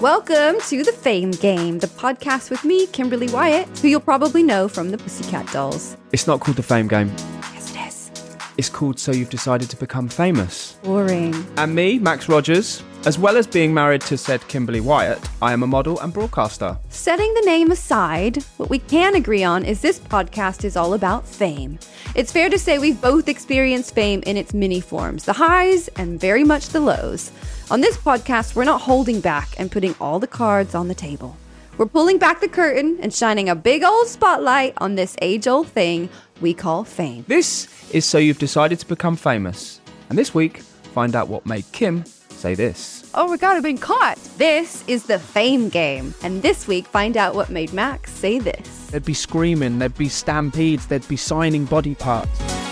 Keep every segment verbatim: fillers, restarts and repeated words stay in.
Welcome to The Fame Game, the podcast with me, Kimberly Wyatt, who you'll probably know from the Pussycat Dolls. It's not called The Fame Game. Yes, it is. It's called So You've Decided to Become Famous. Boring. And me, Max Rogers, as well as being married to said Kimberly Wyatt, I am a model and broadcaster. Setting the name aside, what we can agree on is this podcast is all about fame. It's fair to say we've both experienced fame in its many forms, the highs and very much the lows. On this podcast, we're not holding back and putting all the cards on the table. We're pulling back the curtain and shining a big old spotlight on this age-old thing we call fame. This is So You've Decided to Become Famous. And this week, find out what made Kim say this. Oh my God, I've been caught. This is The Fame Game. And this week, find out what made Max say this. There'd be screaming, there'd be stampedes, there'd be signing body parts.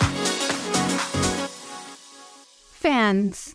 Fans.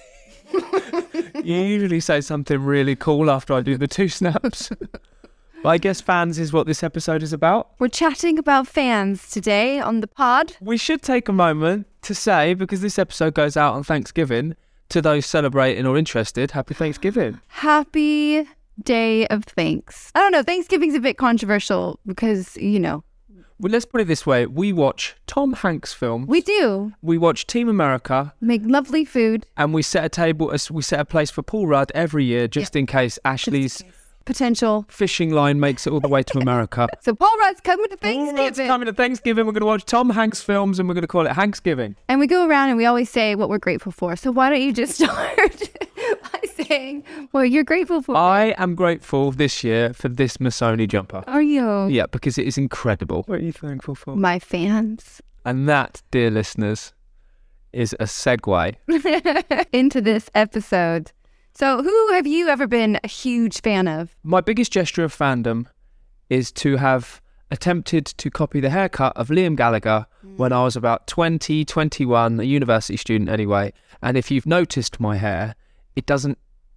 You usually say something really cool after I do the two snaps. But I guess fans is what this episode is about. We're chatting about fans today on the pod. We should take a moment to say, because this episode goes out on Thanksgiving, to those celebrating or interested, happy Thanksgiving. Happy Day of Thanks. I don't know, Thanksgiving's a bit controversial because, you know. Well, let's put it this way. We watch Tom Hanks films. We do. We watch Team America. Make lovely food. And we set a table, we set a place for Paul Rudd every year just yeah. in case Ashley's potential fishing line makes it all the way to America. So Paul Rudd's coming to Thanksgiving. Paul Rudd's coming to Thanksgiving. We're going to watch Tom Hanks films and we're going to call it Hanksgiving. And we go around and we always say what we're grateful for. So why don't you just start by saying what you're grateful for? I am grateful this year for this Missoni jumper. Are you? Yeah, because it is incredible. What are you thankful for? My fans. And that, dear listeners, is a segue into this episode. So who have you ever been a huge fan of? My biggest gesture of fandom is to have attempted to copy the haircut of Liam Gallagher mm. when I was about twenty, twenty-one, a university student anyway. And if you've noticed my hair, it doesn't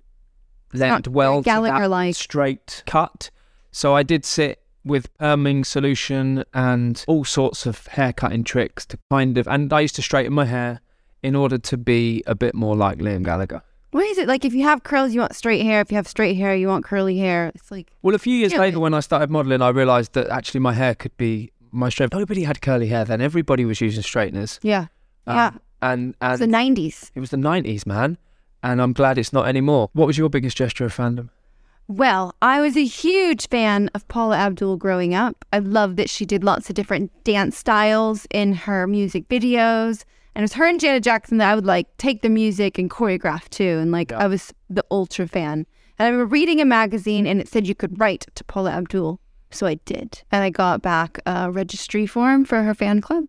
lend well to that straight cut. So I did sit with perming solution and all sorts of haircutting tricks to kind of, and I used to straighten my hair in order to be a bit more like Liam Gallagher. What is it? Like if you have curls, you want straight hair. If you have straight hair, you want curly hair. It's like... Well, a few years you know, later when I started modelling, I realised that actually my hair could be my strength. Nobody had curly hair then. Everybody was using straighteners. Yeah. Um, yeah. And, and it was the nineties. It was the nineties, man. And I'm glad it's not anymore. What was your biggest gesture of fandom? Well, I was a huge fan of Paula Abdul growing up. I loved that she did lots of different dance styles in her music videos. And it was her and Janet Jackson that I would like take the music and choreograph too. And like, yeah. I was the ultra fan. And I remember reading a magazine and it said you could write to Paula Abdul. So I did. And I got back a registry form for her fan club.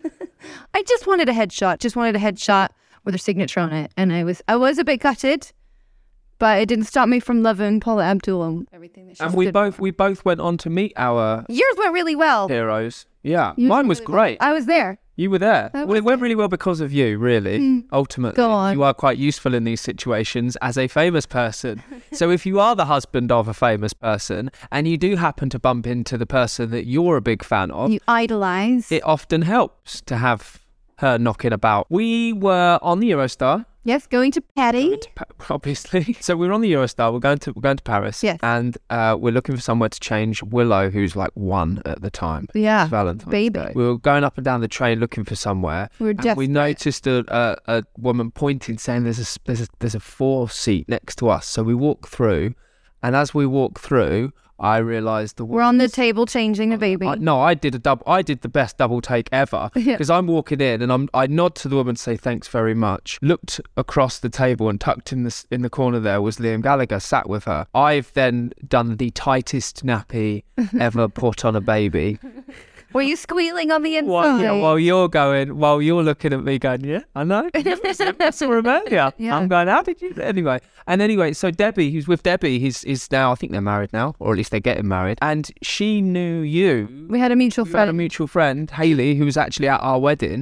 I just wanted a headshot, just wanted a headshot with her signature on it. And I was, I was a bit gutted, but it didn't stop me from loving Paula Abdul and everything that she And we did. both, we both went on to meet our... Yours went really well. Heroes. Yeah. Yours Mine was really great. Well. I was there. You were there. That Well, it went it. really well because of you, really. Mm. Ultimately, Go on. You are quite useful in these situations as a famous person. So if you are the husband of a famous person and you do happen to bump into the person that you're a big fan of, you idolize. It often helps to have her knocking about. We were on the Eurostar. Yes, going to Patty. Going to pa- obviously. So we were on the Eurostar. We're going to we're going to Paris. Yes. And uh, we're looking for somewhere to change Willow, who's like one at the time. Yeah. It's Valentine's baby. Day. We were going up and down the train looking for somewhere. We were desperate. We noticed a, a a woman pointing, saying there's a there's a there's a four seat next to us. So we walk through, and as we walk through, I realised the we're on the table changing the baby. I, no, I did a double. I did the best double take ever because yeah. I'm walking in and I'm. I nod to the woman, say thanks very much. Looked across the table and tucked in the in the corner there was Liam Gallagher sat with her. I've then done the tightest nappy ever put on a baby. Were you squealing on the inside? While, yeah, while you're going, while you're looking at me going, yeah, I know. That's Romania. Yeah. I'm going, how did you? Anyway, and anyway, so Debbie, who's with Debbie, he's is now, I think they're married now, or at least they're getting married. And she knew you. We had a mutual we friend. had a mutual friend, Hayley, who was actually at our wedding.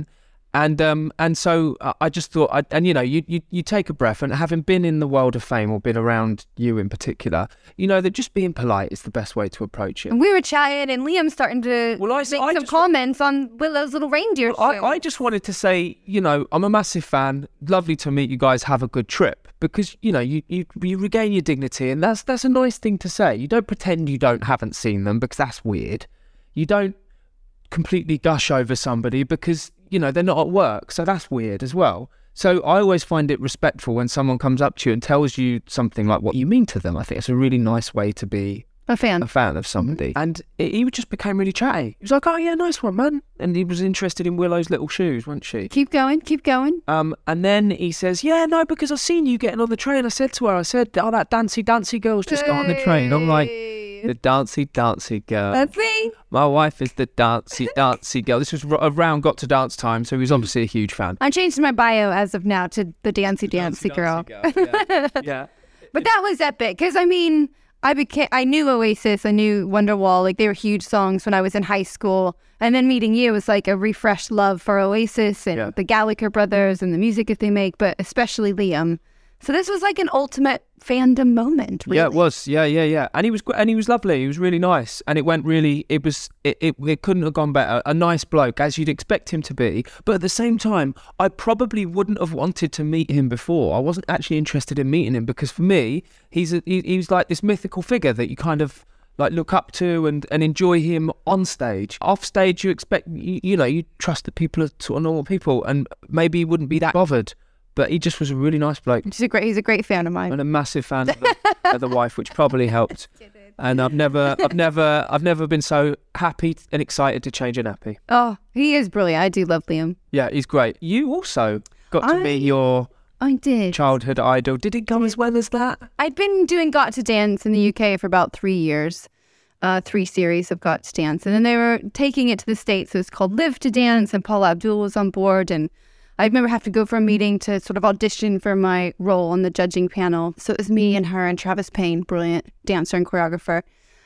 And um and so uh, I just thought, I, and you know, you, you you take a breath, and having been in the world of fame or been around you in particular, you know that just being polite is the best way to approach it. And we were chatting, and Liam's starting to Well, I- make I some just- comments on Willow's little reindeer show. I, I just wanted to say, you know, I'm a massive fan. Lovely to meet you guys. Have a good trip, because you know you, you you regain your dignity, and that's that's a nice thing to say. You don't pretend you don't haven't seen them, because that's weird. You don't completely gush over somebody because you know they're not at work, so that's weird as well. So I always find it respectful when someone comes up to you and tells you something like what you mean to them. I think it's a really nice way to be a fan. a fan of somebody. And it, he just became really chatty. He was like, oh yeah, nice one, man. And he was interested in Willow's little shoes, wasn't she? Keep going, keep going. Um, and then he says, yeah, no, because I've seen you getting on the train. I said to her, I said, oh, that dancy, dancy girl's just got on the train. I'm like, the dancy, dancy girl. That's me. My wife is the dancy, dancy girl. This was r- around Got to Dance time, so he was obviously a huge fan. I changed my bio as of now to the Dancy Dancy, girl. Yeah. yeah. But that was epic, because I mean, I became, I knew Oasis, I knew Wonderwall, like they were huge songs when I was in high school. And then meeting you was like a refreshed love for Oasis and Yeah. the Gallagher brothers and the music that they make, but especially Liam. So this was like an ultimate fandom moment, really. Yeah, it was. Yeah, yeah, yeah. And he was, gr- and he was lovely. He was really nice, and it went really. It was. It, it. It couldn't have gone better. A nice bloke, as you'd expect him to be. But at the same time, I probably wouldn't have wanted to meet him before. I wasn't actually interested in meeting him because for me, he's a, he, he's like this mythical figure that you kind of like look up to and, and enjoy him on stage. Off stage, you expect you, you know you trust that people are sort of normal people, and maybe he wouldn't be that bothered. But he just was a really nice bloke. He's a great, he's a great fan of mine. And a massive fan of the, of the wife, which probably helped. And I've never, I've never, I've never been so happy and excited to change a nappy. Oh, he is brilliant. I do love Liam. Yeah, he's great. You also got to I- meet your I did. childhood idol. Did it come as well as that? I'd been doing Got to Dance in the U K for about three years. Uh, three series of Got to Dance. And then they were taking it to the States. So it was called Live to Dance, and Paula Abdul was on board. And I remember having to go for a meeting to sort of audition for my role on the judging panel. So it was me and her and Travis Payne, brilliant dancer and choreographer.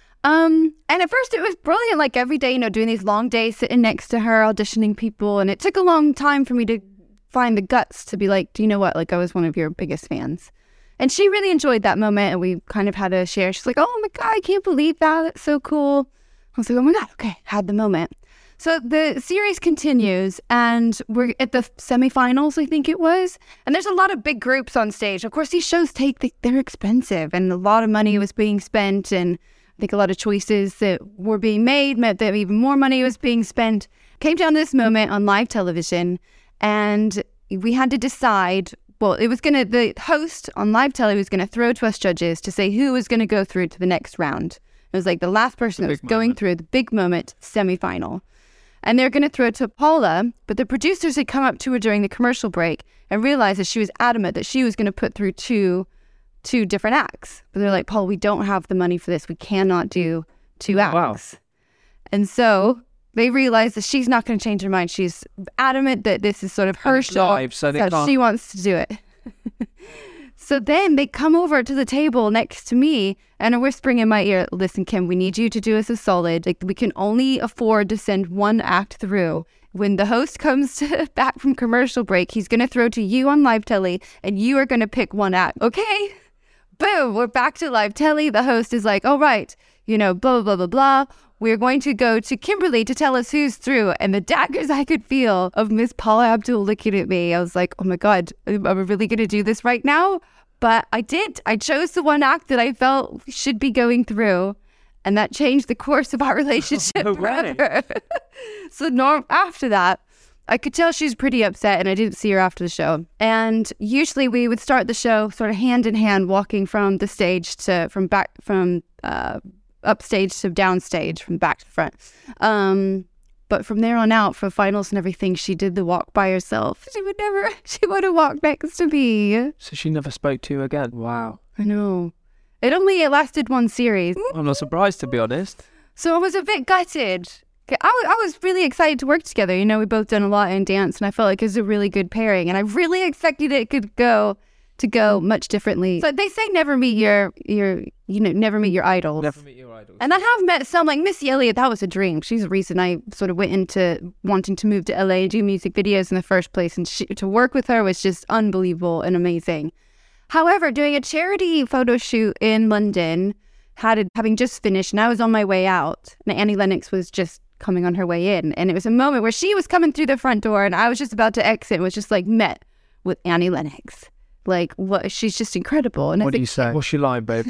Um, and at first it was brilliant, like every day, you know, doing these long days, sitting next to her, auditioning people. And it took a long time for me to find the guts to be like, do you know what? Like, I was one of your biggest fans. And she really enjoyed that moment, and we kind of had a share. She's like, oh my God, I can't believe that. That's so cool. I was like, oh my God, okay, had the moment. So the series continues, and we're at the semifinals, I think it was. And there's a lot of big groups on stage. Of course, these shows take, the, they're expensive, and a lot of money was being spent. And I think a lot of choices that were being made meant that even more money was being spent. Came down to this moment on live television, and we had to decide, well, it was going to, the host on live telly was going to throw to us judges to say who was going to go through to the next round. It was like the last person that was going through the big moment, semifinal. And they're going to throw it to Paula, but the producers had come up to her during the commercial break and realized that she was adamant that she was going to put through two two different acts. But they're like, Paul, we don't have the money for this. We cannot do two acts. Wow. And so they realized that she's not going to change her mind. She's adamant that this is sort of her And it's show. live, so they can't- she wants to do it. So then they come over to the table next to me and are whispering in my ear, listen, Kim, we need you to do us a solid. Like, we can only afford to send one act through. When the host comes to, back from commercial break, he's going to throw to you on live telly, and you are going to pick one act. Okay? Boom, we're back to live telly. The host is like, all right, you know, blah, blah, blah, blah, blah. We're going to go to Kimberly to tell us who's through. And the daggers I could feel of Miss Paula Abdul looking at me, I was like, oh my God, am I really going to do this right now? But I did. I chose the one act that I felt should be going through. And that changed the course of our relationship Oh, right. forever. So Norm, after that, I could tell she was pretty upset, and I didn't see her after the show. And usually we would start the show sort of hand in hand, walking from the stage to, from back, from uh, upstage to downstage, from back to front. Um, but from there on out, for finals and everything, she did the walk by herself. She would never, she would have walked next to me. So she never spoke to you again. Wow. I know. It only it lasted one series. I'm not surprised, to be honest. So I was a bit gutted. I, w- I was really excited to work together. You know, we both done a lot in dance, and I felt like it was a really good pairing. And I really expected it could go to go much differently. So they say never meet your your you know never meet your idols. Never meet your idols. And I have met some, like Missy Elliott. That was a dream. She's the reason I sort of went into wanting to move to L A and do music videos in the first place. And she, to work with her was just unbelievable and amazing. However, doing a charity photo shoot in London, had it, having just finished, and I was on my way out, and Annie Lennox was just coming on her way in. And it was a moment where she was coming through the front door, and I was just about to exit, and was just like met with Annie Lennox. Like, what? She's just incredible. And what as do a you say? What's your line, babe?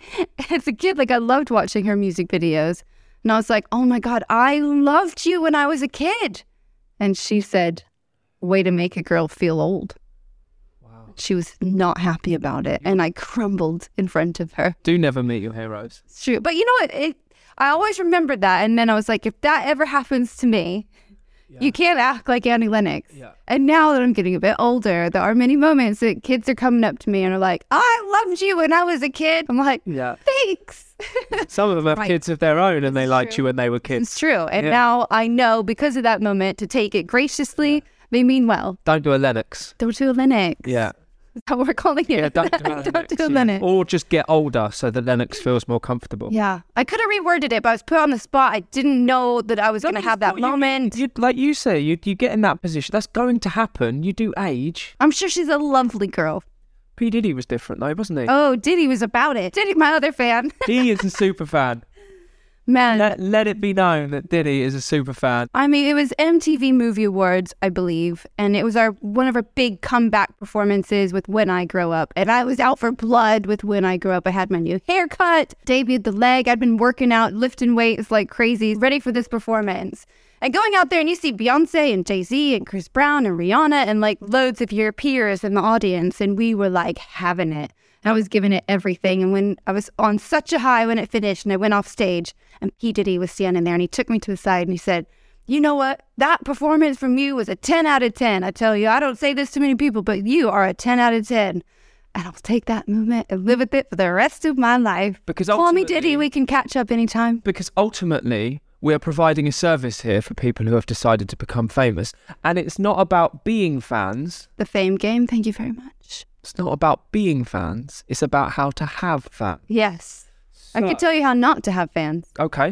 As a kid, like, I loved watching her music videos. And I was like, oh my God, I loved you when I was a kid. And she said, way to make a girl feel old. Wow. She was not happy about it. And I crumbled in front of her. Do never meet your heroes. It's true. But you know what? It, I always remembered that. And then I was like, if that ever happens to me, yeah. you can't act like Annie Lennox. Yeah. And now that I'm getting a bit older, there are many moments that kids are coming up to me and are like, I loved you when I was a kid. I'm like, yeah. thanks. Some of them have right. kids of their own and they it's liked true. you when they were kids. It's true. And yeah. now I know, because of that moment, to take it graciously. Yeah. They mean well. Don't do a Lennox. Don't do a Lennox. Yeah. That's what we're calling it. Yeah, don't do a Lennox. Don't do a Lennox. Or just get older so that Lennox feels more comfortable. Yeah. I could have reworded it, but I was put on the spot. I didn't know that I was going to have that moment. You, you, like you say, you, you get in that position. That's going to happen. You do age. I'm sure she's a lovely girl. P. Diddy was different though, wasn't he? Oh, Diddy was about it. Diddy, my other fan. He is a super fan. Man. Let, let it be known that Diddy is a super fan. I mean, it was M T V Movie Awards, I believe, and it was our one of our big comeback performances with When I Grow Up. And I was out for blood with When I Grow Up. I had my new haircut, debuted the leg. I'd been working out, lifting weights like crazy, ready for this performance. And going out there and you see Beyonce and Jay-Z and Chris Brown and Rihanna and like loads of your peers in the audience. And we were like having it. I was giving it everything. And when I was on such a high when it finished and I went off stage and P. Diddy was standing there and he took me to the side and he said, you know what? That performance from you was a ten out of ten. I tell you, I don't say this to many people, but you are a ten out of ten. And I'll take that moment and live with it for the rest of my life. Because call me Diddy, we can catch up anytime. Because ultimately, we are providing a service here for people who have decided to become famous. And it's not about being fans. The fame game, thank you very much. It's not about being fans. It's about how to have fans. Yes. So, I can tell you how not to have fans. Okay.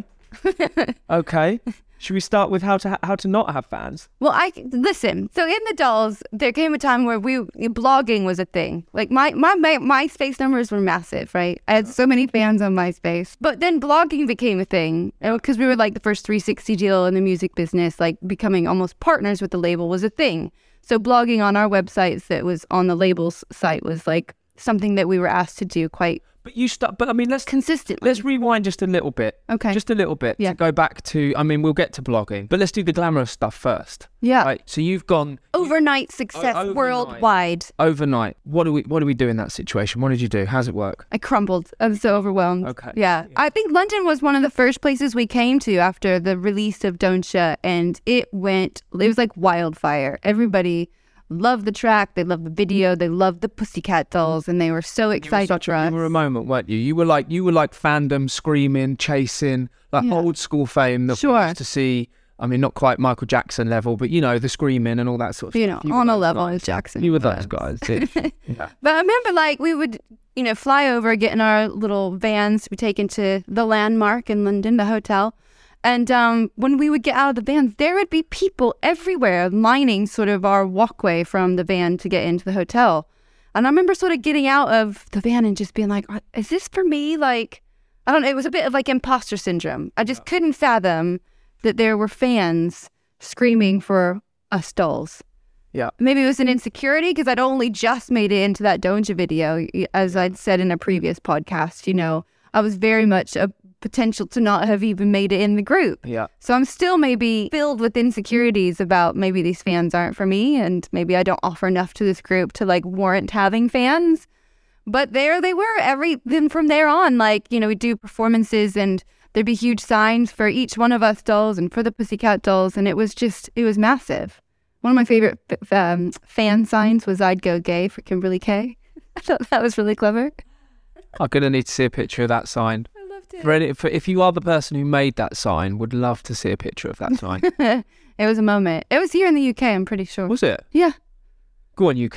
Okay. Should we start with how to ha- how to not have fans? Well, I listen. So in the Dolls, there came a time where we blogging was a thing. Like my my my MySpace numbers were massive, right? I had so many fans on MySpace. But then blogging became a thing because we were like the first three sixty deal in the music business. Like becoming almost partners with the label was a thing. So blogging on our websites that was on the label's site was like something that we were asked to do quite. But you start, but I mean, let's consistently. Let's rewind just a little bit. Okay. Just a little bit yeah. to go back to, I mean, we'll get to blogging, but let's do the glamorous stuff first. Yeah. Right. So you've gone overnight success o- overnight. worldwide. Overnight. What do we what do we do in that situation? What did you do? How's it work? I crumbled. I was so overwhelmed. Okay. Yeah. yeah. I think London was one of the first places we came to after the release of Don'tcha, and it went, it was like wildfire. Everybody loved the track, they loved the video, they loved the Pussycat Dolls, and they were so excited you were for us. You were a moment, weren't you? You were like you were like fandom, screaming, chasing, like yeah. old school fame that sure. we used to see. I mean, not quite Michael Jackson level, but you know, the screaming and all that sort of you stuff. Know, you know, on a level with Jackson. You were those guys, did you? Yeah. But I remember, like, we would, you know, fly over, get in our little vans to be taken to the Landmark in London, the hotel. And um, when we would get out of the vans, there would be people everywhere lining sort of our walkway from the van to get into the hotel. And I remember sort of getting out of the van and just being like, is this for me? Like, I don't know. It was a bit of like imposter syndrome. I just yeah. couldn't fathom that there were fans screaming for us dolls. Yeah. Maybe it was an insecurity because I'd only just made it into that Don'tcha video. As I'd said in a previous podcast, you know, I was very much a potential to not have even made it in the group. Yeah. So I'm still maybe filled with insecurities about maybe these fans aren't for me and maybe I don't offer enough to this group to like warrant having fans. But there they were. Every then from there on, like, you know, we'd do performances and there'd be huge signs for each one of us dolls and for the Pussycat Dolls, and it was just it was massive. One of my favorite um, fan signs was I'd Go Gay for Kimberly K. I thought that was really clever. I'm gonna need to see a picture of that sign. For any, for, if you are the person who made that sign, would love to see a picture of that sign. It was a moment. It was here in the U K, I'm pretty sure. Was it? Yeah. Go on, U K.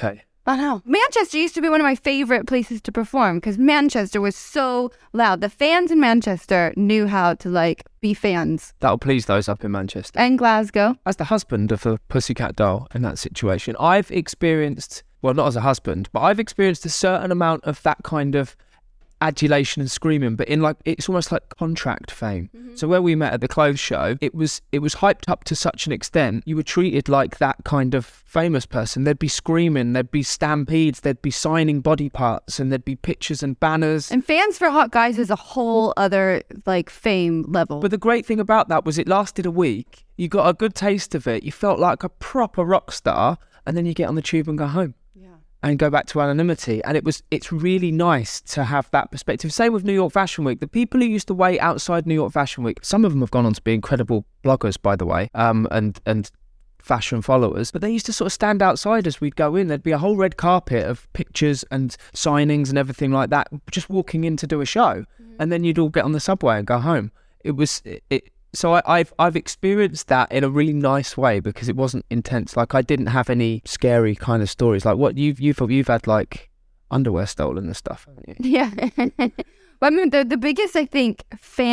I know. Manchester used to be one of my favorite places to perform because Manchester was so loud. The fans in Manchester knew how to, like, be fans. That'll please those up in Manchester. And Glasgow. As the husband of a Pussycat Doll in that situation, I've experienced, well, not as a husband, but I've experienced a certain amount of that kind of adulation and screaming, but in like, it's almost like contract fame. Mm-hmm. So where we met at the clothes show, it was it was hyped up to such an extent, you were treated like that kind of famous person. There'd be screaming, there'd be stampedes, there'd be signing body parts, and there'd be pictures and banners. And Fans for Hot Guys is a whole other, like, fame level. But the great thing about that was it lasted a week. You got a good taste of it. You felt like a proper rock star, and then you get on the tube and go home. And go back to anonymity. And it was it's really nice to have that perspective. Same with New York Fashion Week. The people who used to wait outside New York Fashion Week, some of them have gone on to be incredible bloggers, by the way, um, and and fashion followers, but they used to sort of stand outside as we'd go in. There'd be a whole red carpet of pictures and signings and everything like that, just walking in to do a show. Mm-hmm. And then you'd all get on the subway and go home. It was it, it So I, I've I've experienced that in a really nice way because it wasn't intense. Like I didn't have any scary kind of stories. Like what you've you've you've had like underwear stolen and stuff, haven't you? Yeah. Well, I mean, the the biggest I think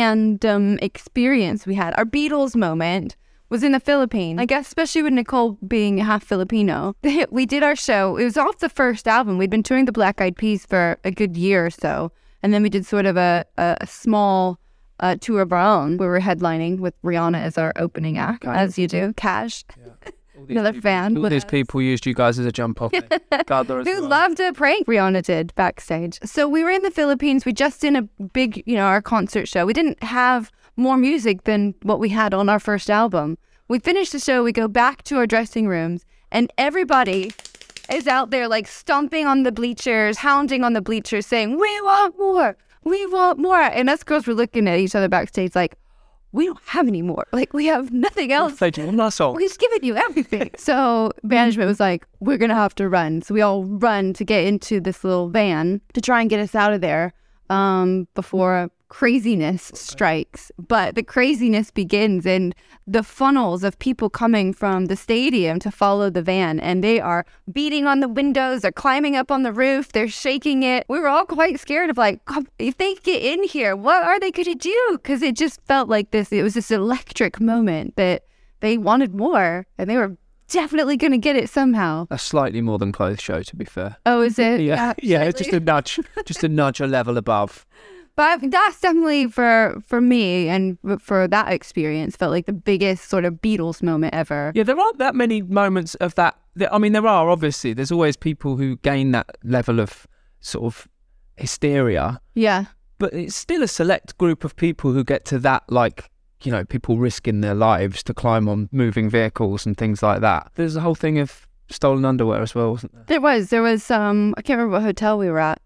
fandom experience we had, our Beatles moment, was in the Philippines. I guess especially with Nicole being half Filipino. We did our show. It was off the first album. We'd been touring the Black Eyed Peas for a good year or so, and then we did sort of a a, a small. Uh, tour of our own. We were headlining with Rihanna as our opening act, kind as you do. Cash, yeah. Another people, fan. All these us. people used you guys as a jump off. Who well. loved a prank Rihanna did backstage. So we were in the Philippines. We just did a big, you know, our concert show. We didn't have more music than what we had on our first album. We finished the show. We go back to our dressing rooms, and everybody is out there like stomping on the bleachers, hounding on the bleachers, saying, "We want more. We want more." And us girls were looking at each other backstage like, we don't have any more. Like, we have nothing else. They do one song. We've given you everything. So management was like, we're going to have to run. So we all run to get into this little van to try and get us out of there um, before craziness strikes. But the craziness begins in the funnels of people coming from the stadium to follow the van, and they are beating on the windows, they're climbing up on the roof, they're shaking it. We were all quite scared of like, if they get in here, what are they going to do? Because it just felt like this, it was this electric moment that they wanted more, and they were definitely going to get it somehow. A slightly more than clothes show, to be fair. Oh, is it? Yeah, yeah, it's just a nudge, just a nudge a level above. But that's definitely for for me and for that experience felt like the biggest sort of Beatles moment ever. Yeah, there aren't that many moments of that. I mean, there are, obviously. There's always people who gain that level of sort of hysteria. Yeah. But it's still a select group of people who get to that, like, you know, people risking their lives to climb on moving vehicles and things like that. There's a whole thing of stolen underwear as well, wasn't there? There was. There was, um, I can't remember what hotel we were at.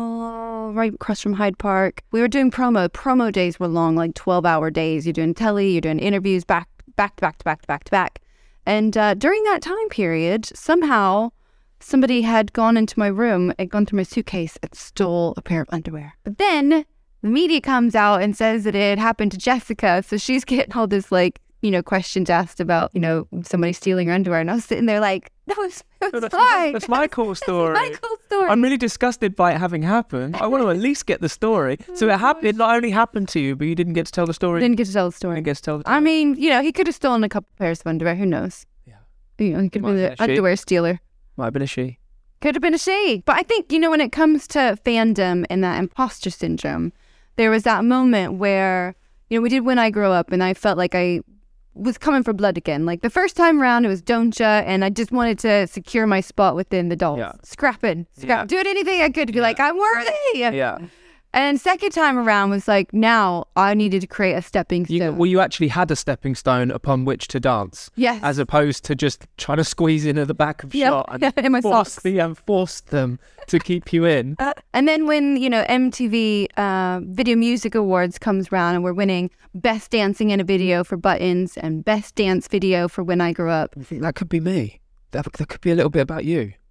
Oh, right across from Hyde Park. We were doing promo. Promo days were long, like twelve-hour days. You're doing telly, you're doing interviews back, back to back to back to back to back. And uh, during that time period, somehow somebody had gone into my room and gone through my suitcase and stole a pair of underwear. But then the media comes out and says that it had happened to Jessica. So she's getting all this, like, you know, questions asked about, you know, somebody stealing her underwear. And I was sitting there like, no, it's, it's no, that's, fine. That's my cool story. That's my cool story. I'm really disgusted by it having happened. I want to at least get the story. So it happened. It not only happened to you, but you didn't get to tell the story. Didn't get to tell the story. Didn't get to tell the story. I mean, you know, he could have stolen a couple pairs of underwear. Who knows? Yeah. You know, he could have been the underwear stealer. Might have been a she. Could have been a she. But I think, you know, when it comes to fandom and that imposter syndrome, there was that moment where, you know, we did When I Grow Up, and I felt like I was coming for blood again. Like the first time around, it was Don'tcha, and I just wanted to secure my spot within the dolls. Yeah. Scrapping, scrap, Yeah. doing anything I could to be Yeah. like, I'm worthy. Yeah. And second time around was like, now I needed to create a stepping stone. You, well, you actually had a stepping stone upon which to dance. Yes. As opposed to just trying to squeeze into the back of Yep. shot and In my force, socks. the, um, force them to keep you in. Uh, and then when, you know, M T V uh, Video Music Awards comes around and we're winning Best Dancing in a Video for Buttons and Best Dance Video for When I Grew Up. I think that could be me. That, that could be a little bit about you.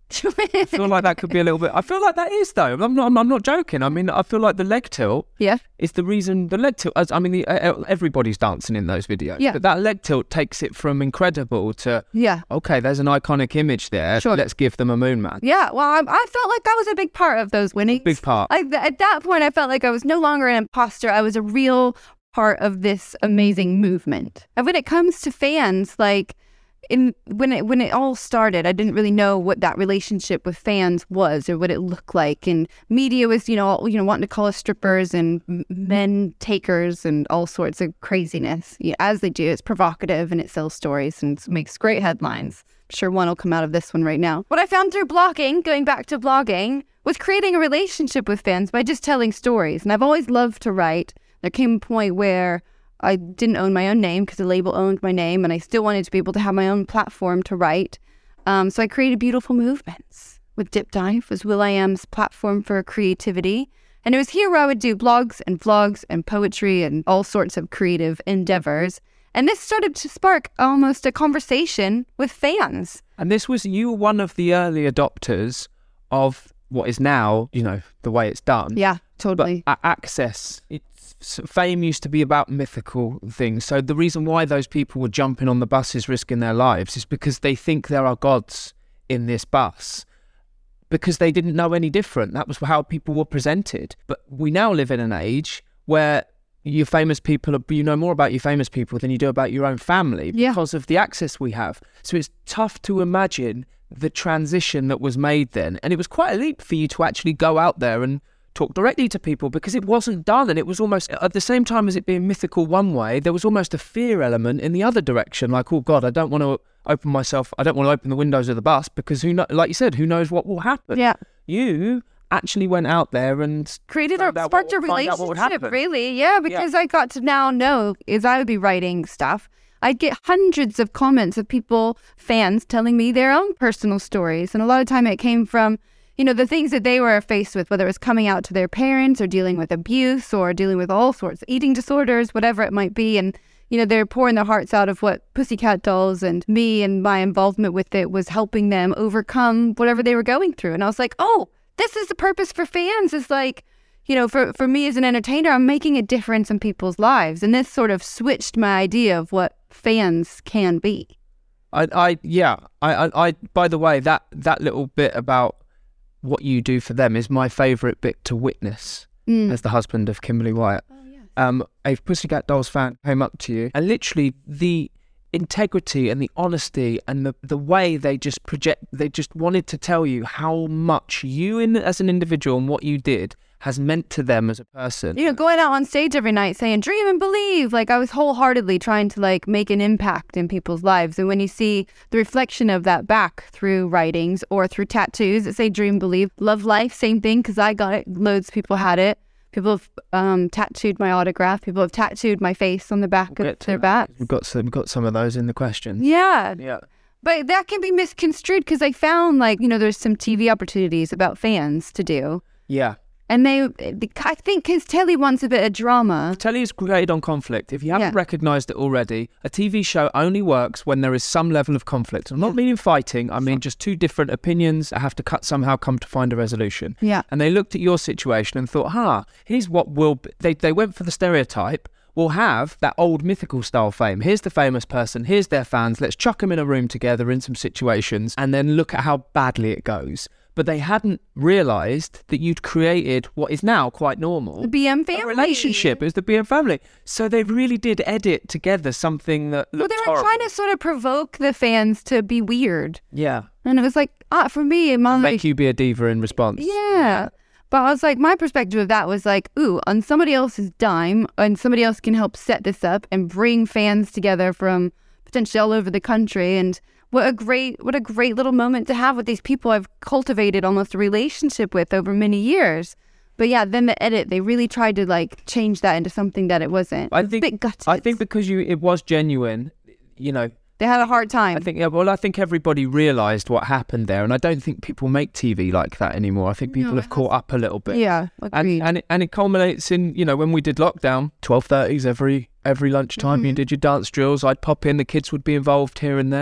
I feel like that could be a little bit. I feel like that is though. I'm not. I'm, I'm not joking. I mean, I feel like the leg tilt. Yeah. Is the reason the leg tilt. I mean, the, uh, everybody's dancing in those videos. Yeah. But that leg tilt takes it from incredible to. Yeah. Okay, there's an iconic image there. Sure. Let's give them a moon man. Yeah. Well, I, I felt like I was a big part of those winnings. Big part. Like th- at that point, I felt like I was no longer an imposter. I was a real part of this amazing movement. And when it comes to fans, like. In when it when it all started, I didn't really know what that relationship with fans was or what it looked like. And media was, you know, all, you know, wanting to call us strippers and men takers and all sorts of craziness. Yeah, as they do, it's provocative and it sells stories and makes great headlines. I'm sure one will come out of this one right now. What I found through blogging, going back to blogging, was creating a relationship with fans by just telling stories. And I've always loved to write. There came a point where I didn't own my own name because the label owned my name, and I still wanted to be able to have my own platform to write. Um, so I created Beautiful Movements with Dip Dive, was will.i.am's platform for creativity. And it was here where I would do blogs and vlogs and poetry and all sorts of creative endeavors. And this started to spark almost a conversation with fans. And this was, you were one of the early adopters of what is now, you know, the way it's done. Yeah, totally. But access, it's, fame used to be about mythical things. So the reason why those people were jumping on the buses, risking their lives, is because they think there are gods in this bus. Because they didn't know any different. That was how people were presented. But we now live in an age where your famous people, are, you know more about your famous people than you do about your own family yeah. because of the access we have. So it's tough to imagine the transition that was made then. And it was quite a leap for you to actually go out there and talk directly to people because it wasn't done. And it was almost, at the same time as it being mythical one way, there was almost a fear element in the other direction. Like, oh God, I don't want to open myself, I don't want to open the windows of the bus because who know, like you said, who knows what will happen. Yeah. You actually went out there and created a sparked a relationship, really. Yeah, because yeah. I got to now know as I would be writing stuff, I'd get hundreds of comments of people, fans, telling me their own personal stories. And a lot of time it came from, you know, the things that they were faced with, whether it was coming out to their parents or dealing with abuse or dealing with all sorts, eating disorders, whatever it might be. And, you know, they're pouring their hearts out of what Pussycat Dolls and me and my involvement with it was helping them overcome whatever they were going through. And I was like, oh, this is the purpose for fans. It's like, you know, for, for me as an entertainer, I'm making a difference in people's lives. And this sort of switched my idea of what fans can be. I, I yeah, I, I, I, by the way, that, that little bit about what you do for them is my favourite bit to witness mm. as the husband of Kimberly Wyatt. Oh, yes. Um, a Pussycat Dolls fan came up to you and literally the integrity and the honesty and the, the way they just project, they just wanted to tell you how much you in, as an individual and what you did has meant to them as a person. You know, going out on stage every night saying, dream and believe. Like I was wholeheartedly trying to like make an impact in people's lives. And when you see the reflection of that back through writings or through tattoos that say dream, believe, love life, same thing. Cause I got it. Loads of people had it. People have um, tattooed my autograph. People have tattooed my face on the back we'll of their back. We've got some, we've got some of those in the question. Yeah. Yeah. But that can be misconstrued because I found like, you know, there's some T V opportunities about fans to do. Yeah. And they, I think, because telly wants a bit of drama. Telly is created on conflict. If you haven't yeah. recognised it already, a T V show only works when there is some level of conflict. I'm not meaning fighting. I mean just two different opinions that have to cut somehow come to find a resolution. Yeah. And they looked at your situation and thought, huh, here's what will... Be. They, they went for the stereotype. We'll have that old mythical style fame. Here's the famous person. Here's their fans. Let's chuck them in a room together in some situations and then look at how badly it goes. But they hadn't realised that you'd created what is now quite normal. The B M family. A relationship. It was the B M family. So they really did edit together something that looked Well, they were horrible. trying to sort of provoke the fans to be weird. Yeah. And it was like, ah, for me, my Make you be a diva in response. Yeah. But I was like, my perspective of that was like, ooh, on somebody else's dime, and somebody else can help set this up and bring fans together from potentially all over the country. And what a great, what a great little moment to have with these people I've cultivated almost a relationship with over many years. But yeah, then the edit, they really tried to like change that into something that it wasn't. I It was think, a bit gutted. I think because you, it was genuine, you know. They had a hard time. I think, yeah, well, I think everybody realised what happened there, and I don't think people make T V like that anymore. I think people No, have caught up a little bit. Yeah, agreed. And and it, and it culminates in, you know, when we did lockdown, twelve thirties every every lunchtime, Mm-hmm. you did your dance drills, I'd pop in, the kids would be involved here and there.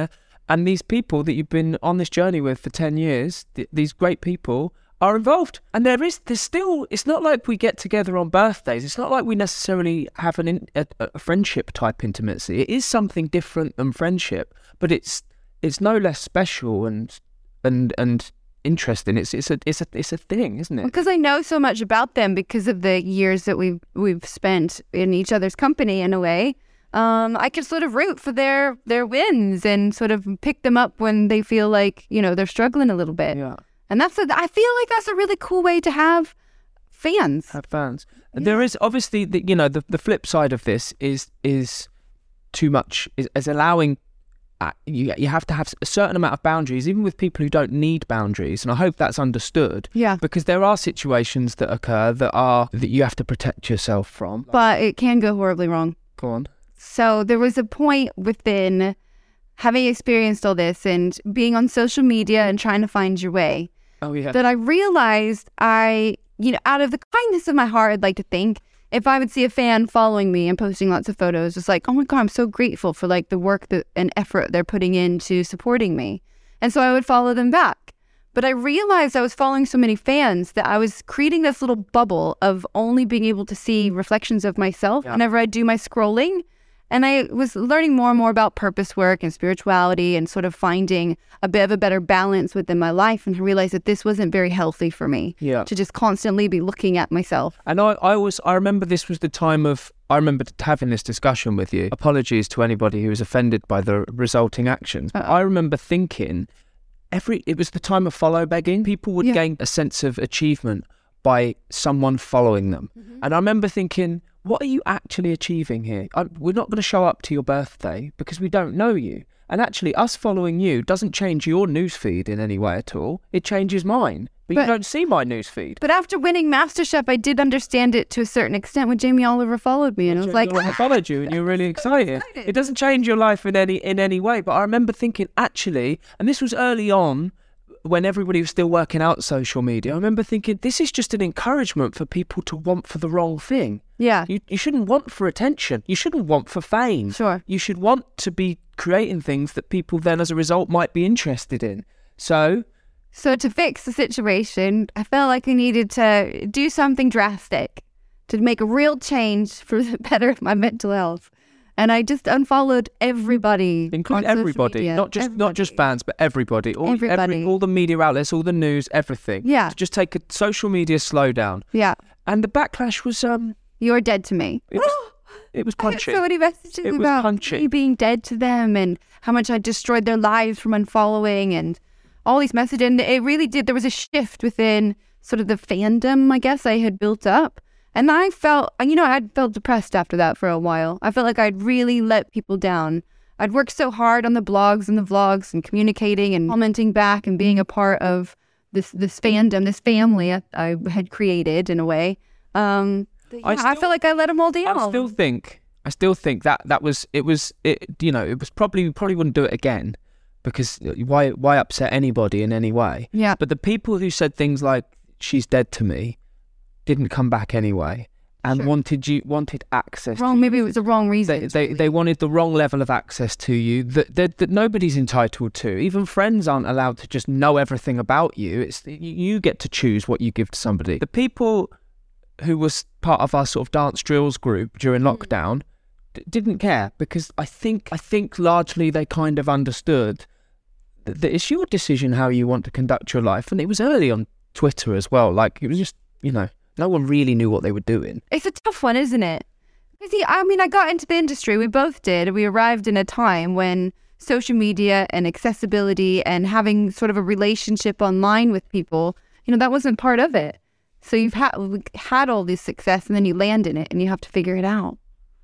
And these people that you've been on this journey with for ten years, th- these great people are involved. And there is, there's still, it's not like we get together on birthdays. It's not like we necessarily have an in, a, a friendship type intimacy. It is something different than friendship, but it's it's no less special and and and interesting. It's it's a it's a it's a thing, isn't it? Because I know so much about them because of the years that we've we've spent in each other's company in a way. Um, I can sort of root for their their wins and sort of pick them up when they feel like, you know, they're struggling a little bit. Yeah. And that's a, I feel like that's a really cool way to have fans. Have fans. And Yeah. there is obviously the you know the the flip side of this is is too much is, is allowing. Uh, you you have to have a certain amount of boundaries, even with people who don't need boundaries, and I hope that's understood. Yeah. Because there are situations that occur that are that you have to protect yourself from. But it can go horribly wrong. Go on. So there was a point within having experienced all this and being on social media and trying to find your way Oh yeah. that I realized I, you know, out of the kindness of my heart, I'd like to think, if I would see a fan following me and posting lots of photos, it's like, oh my God, I'm so grateful for like the work that, and effort they're putting into supporting me. And so I would follow them back. But I realized I was following so many fans that I was creating this little bubble of only being able to see reflections of myself Yeah. whenever I do my scrolling. And I was learning more and more about purpose work and spirituality and sort of finding a bit of a better balance within my life. And I realized that this wasn't very healthy for me Yeah. to just constantly be looking at myself. And I, I was, I remember this was the time of, I remember having this discussion with you. Apologies to anybody who was offended by the resulting actions. But Uh-oh. I remember thinking, every, it was the time of follow begging. People would Yeah. gain a sense of achievement by someone following them. Mm-hmm. And I remember thinking, what are you actually achieving here? I, we're not going to show up to your birthday because we don't know you. And actually, us following you doesn't change your newsfeed in any way at all. It changes mine. But, But- you don't see my newsfeed. But after winning MasterChef, I did understand it to a certain extent when Jamie Oliver followed me. And I was like, I followed you and you were really excited. excited. It doesn't change your life in any in any way. But I remember thinking, actually, and this was early on when everybody was still working out social media, I remember thinking, this is just an encouragement for people to want for the wrong thing. yeah, You you shouldn't want for attention. You shouldn't want for fame. sure. You should want to be creating things that people then as a result might be interested in. So, So to fix the situation, I felt like I needed to do something drastic to make a real change for the better of my mental health. And I just unfollowed everybody. include on social everybody, media. not just not just Everybody. fans, but everybody. All, Everybody. Every, all the media outlets, all the news, everything. Yeah. To just take a social media slowdown. Yeah. And the backlash was um You're dead to me. it was, it was I got punchy. so many messages It was about punchy. me being dead to them and how much I destroyed their lives from unfollowing and all these messages. And it really did. There was a shift within sort of the fandom, I guess, I had built up. And I felt, you know, I'd felt depressed after that for a while. I felt like I'd really let people down. I'd worked so hard on the blogs and the vlogs and communicating and commenting back and being a part of this this fandom, this family I, I had created in a way. Um, yeah, I I, still- felt like I let them all down. I still think I still think that that was it was it you know it was probably we probably wouldn't do it again because why why upset anybody in any way? Yeah. But the people who said things like "she's dead to me" didn't come back anyway and Sure. wanted you wanted access. Wrong. to Maybe it was the wrong reason. They, they they wanted the wrong level of access to you that, that that nobody's entitled to. Even friends aren't allowed to just know everything about you. It's you, you get to choose what you give to somebody. The people who was part of our sort of dance drills group during lockdown d- didn't care because I think I think largely they kind of understood that, that it's your decision how you want to conduct your life. And it was early on Twitter as well. Like it was just you know no one really knew what they were doing. It's a tough one, isn't it? Because see, I mean, I got into the industry. We both did. We arrived in a time when social media and accessibility and having sort of a relationship online with people, you know, that wasn't part of it. So you've had had all this success, and then you land in it, and you have to figure it out.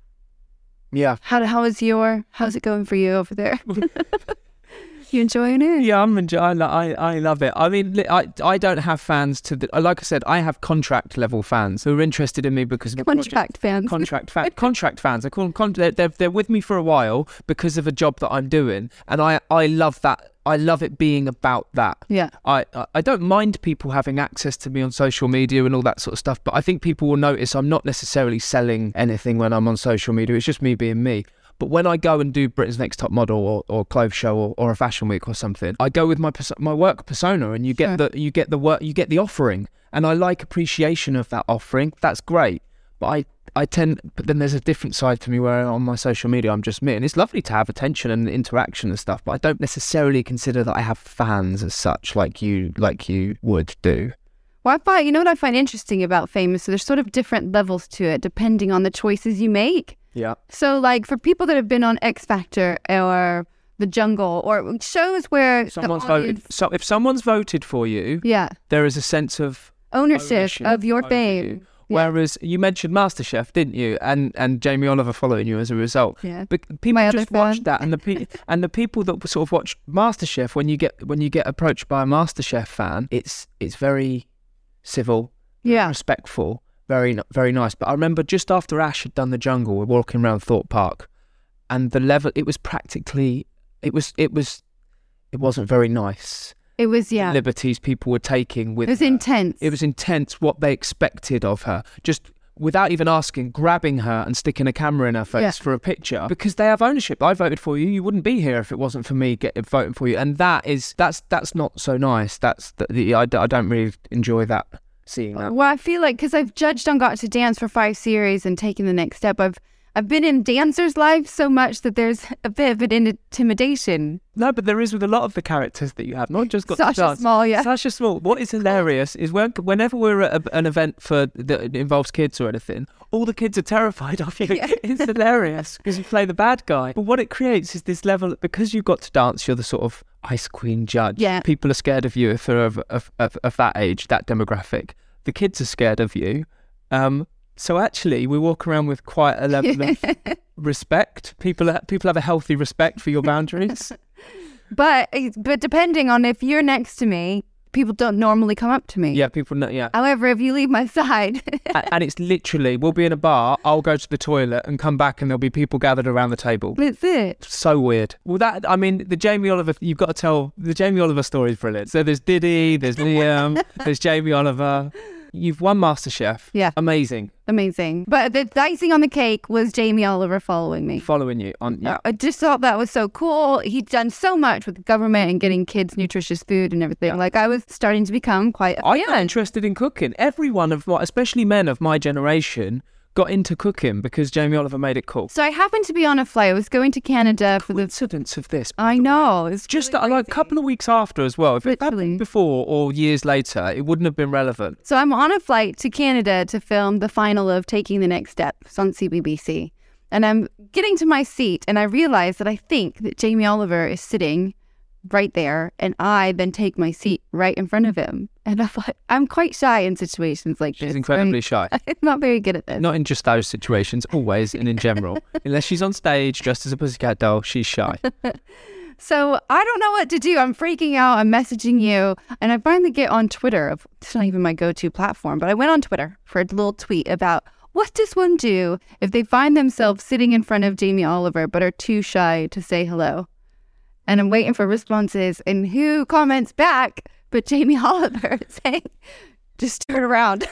Yeah. How how is your how's it going for you over there? You enjoying it? Yeah, I'm enjoying. I I love it. I mean, li- I I don't have fans to the. Like I said, I have contract level fans who are interested in me because of a project- Contract fans. Contract fan, contract fans. I call them. Con- they're, they're they're with me for a while because of a job that I'm doing, and I I love that. I love it being about that. Yeah. I I- I don't mind people having access to me on social media and all that sort of stuff, but I think people will notice I'm not necessarily selling anything when I'm on social media. It's just me being me. But when I go and do Britain's Next Top Model or, or Clothes Show or, or a Fashion Week or something, I go with my pers- my work persona, and you get Sure. the you get the work you get the offering, and I like appreciation of that offering. That's great. But I I tend, but then there's a different side to me where on my social media I'm just me, and it's lovely to have attention and interaction and stuff. But I don't necessarily consider that I have fans as such, like you like you would do. Well, I find, you know what I find interesting about Famous? So there's sort of different levels to it depending on the choices you make. Yeah. So like for people that have been on X Factor or The Jungle or shows where Someone's the voted. audience, So if someone's voted for you, yeah, there is a sense of ownership, ownership of your over fame. you. Whereas you mentioned MasterChef, didn't you? And and Jamie Oliver following you as a result. Yeah. But people My other just watch fan. that, and the pe- and the people that sort of watch MasterChef, when you get when you get approached by a MasterChef fan, it's it's very civil, Yeah. respectful, very very nice. But I remember just after Ash had done The Jungle, we're walking around Thorpe Park, and the level, it was practically, it was it was, it wasn't very nice. It was, yeah. Liberties people were taking with It was her. intense. It was intense what they expected of her, just without even asking, grabbing her and sticking a camera in her face Yeah. for a picture, because they have ownership. I voted for you. You wouldn't be here if it wasn't for me getting voting for you, and that is that's that's not so nice. That's the, the I, d- I don't really enjoy that, seeing that. Well, I feel like because I've judged on Got to Dance for five series and taken the next step, I've I've been in dancers' lives so much that there's a bit of an intimidation. No, but there is with a lot of the characters that you have, not just got Sasha to dance. Small, yeah. Sasha Small. What is hilarious is when, whenever we're at a, an event for that involves kids or anything, all the kids are terrified of you. Yeah. It's hilarious because you play the bad guy. But what it creates is this level, because you've got to dance, you're the sort of ice queen judge. Yeah. People are scared of you if they're of, of, of, of that age, that demographic. The kids are scared of you. Um, so actually, we walk around with quite a level of respect. People people have a healthy respect for your boundaries. But but depending on if you're next to me, people don't normally come up to me. Yeah, people know. Yeah. However, if you leave my side, A- and it's literally, we'll be in a bar, I'll go to the toilet and come back and there'll be people gathered around the table. that's it. So weird. Well, that, I mean, the Jamie Oliver, you've got to tell, the Jamie Oliver story is brilliant. So there's Diddy, there's Liam, there's Jamie Oliver. You've won MasterChef. Yeah. Amazing. Amazing. But the icing on the cake was Jamie Oliver following me. Following you on, yeah. I just thought that was so cool. He'd done so much with the government and getting kids nutritious food and everything. Like I was starting to become quite a I fan. am interested in cooking. Everyone of my, especially men of my generation, got into cooking because Jamie Oliver made it cool. So I happened to be on a flight. I was going to Canada for the. Coincidence of this. I know. It's Just really like a crazy. couple of weeks after as well. If it Literally. happened before or years later, it wouldn't have been relevant. So I'm on a flight to Canada to film the final of Taking the Next Step. It's on C B B C. And I'm getting to my seat and I realize that I think that Jamie Oliver is sitting right there and I then take my seat right in front of him. And I thought, I'm quite shy in situations like this. She's incredibly I'm, shy. I'm not very good at this. Not in just those situations, always and in general. Unless she's on stage dressed as a pussycat doll, she's shy. So I don't know what to do. I'm freaking out. I'm messaging you. And I finally get on Twitter. It's not even my go-to platform, but I went on Twitter for a little tweet about what does one do if they find themselves sitting in front of Jamie Oliver but are too shy to say hello? And I'm waiting for responses. And who comments back but Jamie Oliver saying, just turn around.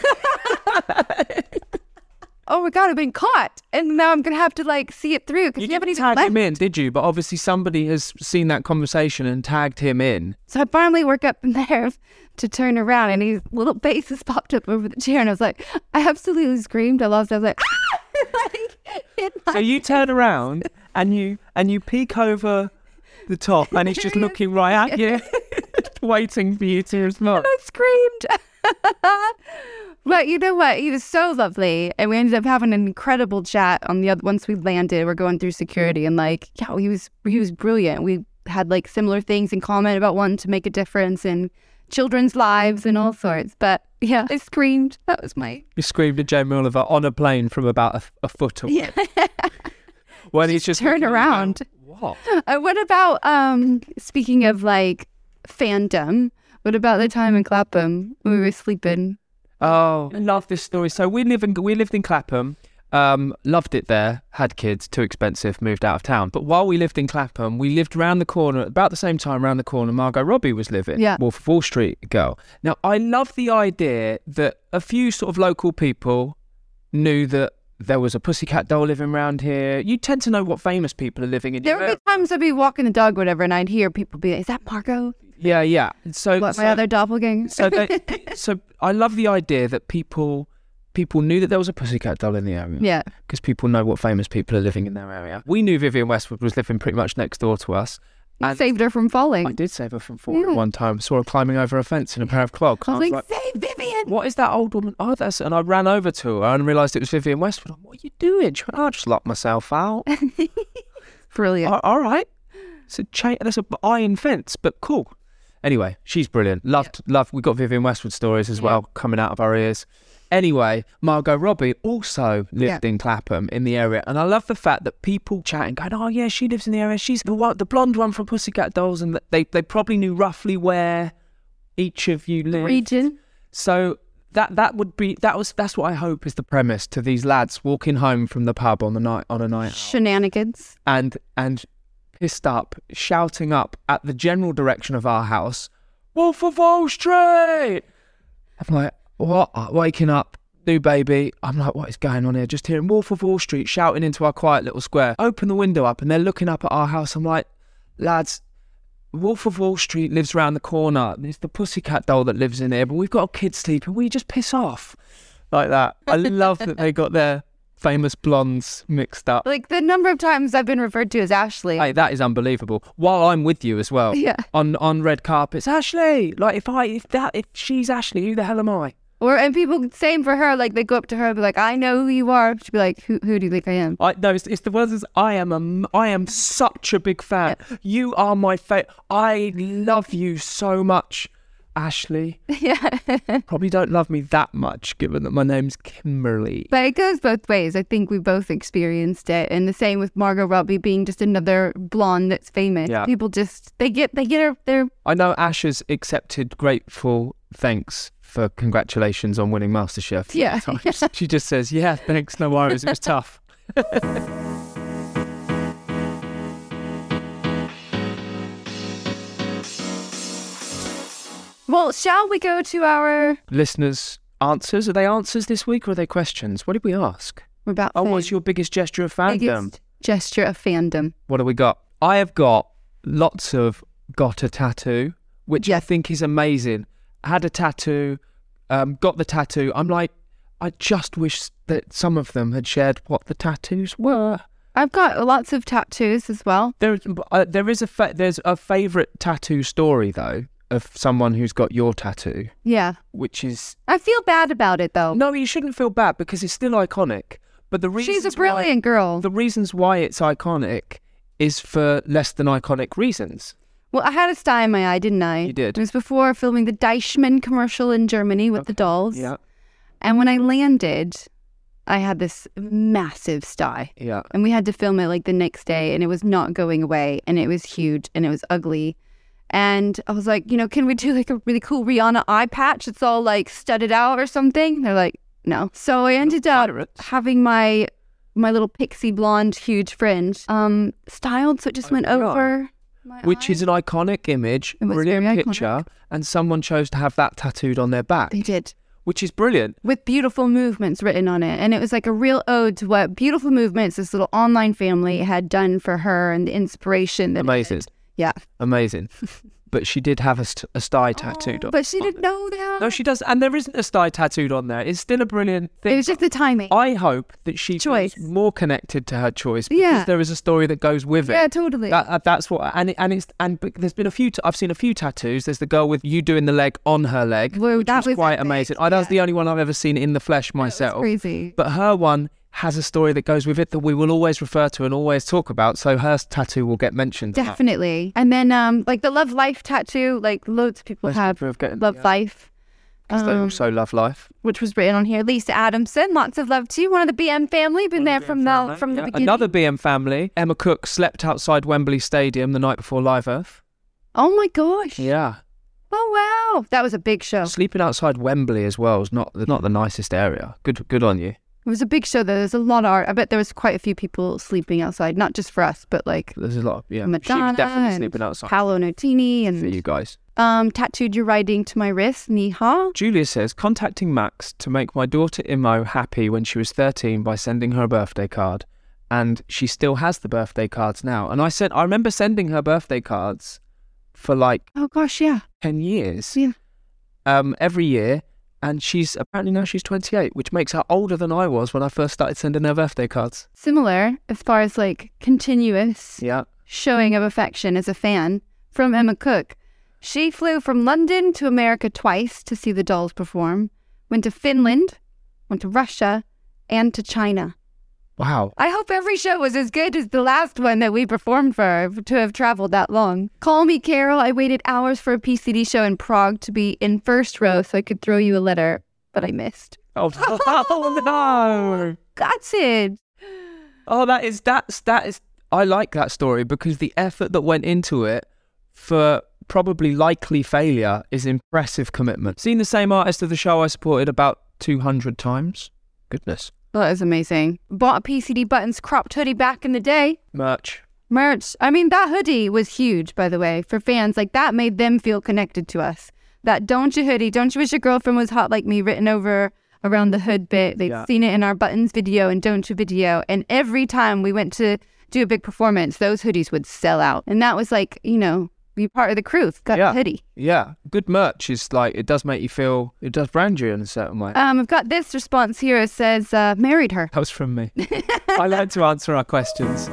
Oh my God, I've been caught. And now I'm going to have to like see it through because You you haven't didn't even tag left. him in, did you? But obviously somebody has seen that conversation and tagged him in. So I finally work up the nerve to turn around and his little face has popped up over the chair. And I was like, I absolutely screamed. I lost. I was like, ah! like in my So you turn around and you and you peek over the top and he's just looking right at you, waiting for you to respond. I screamed. But you know what? He was so lovely. And we ended up having an incredible chat on the other, once we landed, we're going through security and like, yeah, he was, he was brilliant. We had like similar things in common about wanting to make a difference in children's lives and all sorts. But yeah, I screamed. That was my, You screamed at Jamie Oliver on a plane from about a, a foot away. yeah. When he's just Turn looking at you around. going, what? Uh, what about, um, speaking of like fandom, what about the time in Clapham when we were sleeping? Oh, I love this story. So we live in we lived in Clapham, um, loved it there, had kids, too expensive, moved out of town. But while we lived in Clapham, we lived around the corner, about the same time around the corner, Margot Robbie was living. Yeah. Wolf of Wall Street girl. Now, I love the idea that a few sort of local people knew that there was a Pussycat Doll living around here. You tend to know what famous people are living in There your would area. be times I'd be walking the dog, or whatever, and I'd hear people be like, "Is that Margot? Yeah, yeah. So, What, so, my other doppelganger?" so, they, so I love the idea that people people knew that there was a Pussycat Doll in the area. Yeah. Because people know what famous people are living in their area. We knew Vivienne Westwood was living pretty much next door to us. You And saved her from falling. I did save her from falling Yeah. one time. Saw her climbing over a fence in a pair of clogs. I was like, "Save Vivienne!" what is that old woman? Oh, that's... And I ran over to her and realised it was Vivienne Westwood. I'm, what are you doing? She went, "I'll just lock myself out." Brilliant. all, all right. It's a chain, there's an iron fence, but cool. Anyway, she's brilliant. Loved, loved. We got Vivienne Westwood stories as well coming out of our ears. Anyway, Margot Robbie also lived Yeah. in Clapham in the area, and I love the fact that people chatting, going, "Oh yeah, she lives in the area. She's the one, the blonde one from Pussycat Dolls," and they they probably knew roughly where each of you lived. Region. So that that would be that was that's what I hope is the premise to these lads walking home from the pub on the night on a night out, Shenanigans. and and pissed up, shouting up at the general direction of our house, "Wolf of Wall Street!" I'm like, what? Waking up, new baby. I'm like, what is going on here? Just hearing Wolf of Wall Street shouting into our quiet little square. Open the window up and they're looking up at our house. I'm like, lads, Wolf of Wall Street lives round the corner. It's the Pussycat Doll that lives in here, but we've got a kid sleeping. We just piss off like that. I love that they got their famous blondes mixed up. Like the number of times I've been referred to as Ashley. Hey, that is unbelievable. While I'm with you as well. Yeah. On on red carpets, Ashley. Like if I if that if she's Ashley, who the hell am I? Or and people same for her. Like they go up to her and be like, "I know who you are." She'd be like, "Who who do you think I am?" I no, it's, it's the ones. As I am a I am such a big fan. You are my favorite. I love you so much, Ashley. Yeah. Probably don't love me that much, given that my name's Kimberly. But it goes both ways. I think we both experienced it, and the same with Margot Robbie being just another blonde that's famous. Yeah. People just they get they get her their I know Ash has accepted grateful thanks for congratulations on winning MasterChef. Yeah. Sometimes. She just says, "Yeah, thanks, no worries. It was tough." Well, shall we go to our? Listeners' answers. Are they answers this week or are they questions? What did we ask? We're about Oh, fame. what's your biggest gesture of fandom? biggest gesture of fandom? What do we got? I have got lots of got a tattoo, which I Yeah. think is amazing. Had a tattoo, um, got the tattoo. I'm like, I just wish that some of them had shared what the tattoos were. I've got lots of tattoos as well. There, uh, there is a fa- there's a favourite tattoo story though of someone who's got your tattoo, Yeah, which is I feel bad about it though. no, you shouldn't feel bad because it's still iconic. But the reasons She's a why- brilliant girl. the reasons why it's iconic is for less than iconic reasons. Well, I had a sty in my eye, didn't I? You did. It was before filming the Deichmann commercial in Germany with the dolls. Yeah, And when I landed, I had this massive sty. yeah. And we had to film it like the next day, and it was not going away, and it was huge, and it was ugly. And I was like, you know, can we do like a really cool Rihanna eye patch? It's all like studded out or something. They're like, no. So I ended up Pirates. having my my little pixie blonde huge fringe um styled, so it just Oh, went God. over my Which eye. is an iconic image, It was brilliant very iconic. picture, and someone chose to have that tattooed on their back, They did. which is brilliant. With beautiful movements written on it. And it was like a real ode to what Beautiful Movements, this little online family, had done for her and the inspiration that it Amazing, had. Yeah. amazing. But she did have a, st- a sty tattooed Oh, on. but she didn't know that. No, she does, and there isn't a sty tattooed on there. It's still a brilliant thing. It was just the timing. I hope that she Choice. feels more connected to her choice because Yeah. there is a story that goes with it. Yeah, totally. That, uh, that's what, and it, and it's and but there's been a few. T- I've seen a few tattoos. There's the girl with you doing the leg on her leg, Whoa, which that was was quite epic, amazing. I, that's yeah. the only one I've ever seen in the flesh myself. crazy. But her one has a story that goes with it that we will always refer to and always talk about. So her tattoo will get mentioned. Definitely. And then um like the Love Life tattoo, like loads of people Most have people have getting- Love yeah. Life. 'Cause they Um, also love life. which was written on here. Lisa Adamson, lots of love too. One of the B M family, been there from the from the Yeah, beginning. Another B M family. Emma Cook slept outside Wembley Stadium the night before Live Earth. Oh my gosh. Yeah. Oh wow. That was a big show. Sleeping outside Wembley as well is not not the nicest area. Good good on you. It was a big show though. There's a lot of art. I bet there was quite a few people sleeping outside, not just for us, but like There's a lot of, yeah. She Madonna was definitely and sleeping outside Paolo Nutini for and you guys. Um, tattooed your writing to my wrist, ni hao. Julia says, contacting Max to make my daughter Imo happy when she was thirteen by sending her a birthday card. And she still has the birthday cards now. And I sent, I remember sending her birthday cards for like Oh gosh, yeah. ten years. Yeah. Um, every year. And she's, apparently now she's twenty-eight, which makes her older than I was when I first started sending her birthday cards. Similar as far as like continuous Yeah. showing of affection as a fan from Emma Cook. She flew from London to America twice to see the dolls perform, went to Finland, went to Russia, and to China. Wow. I hope every show was as good as the last one that we performed for her to have traveled that long. Call me Carol. I waited hours for a P C D show in Prague to be in first row so I could throw you a letter, but I missed. Oh, oh no. That's it. Oh, that is, that's, that is, I like that story because the effort that went into it for probably likely failure is impressive commitment. Seen the same artist of the show I supported about two hundred times. Goodness. That is amazing. Bought a P C D Buttons cropped hoodie back in the day. Merch. Merch. I mean, that hoodie was huge, by the way, for fans. Like, that made them feel connected to us. That Don't You hoodie, Don't You Wish Your Girlfriend Was Hot Like Me, written over around the hood bit. They'd Yeah. seen it in our Buttons video and Don't You video. And every time we went to do a big performance, those hoodies would sell out. And that was like, you know, be part of the crew. Got Yeah. a hoodie. Yeah. Good merch is like, it does make you feel, it does brand you in a certain way. Um, I've got this response here. It says, uh, married her. That was from me. I like to answer our questions.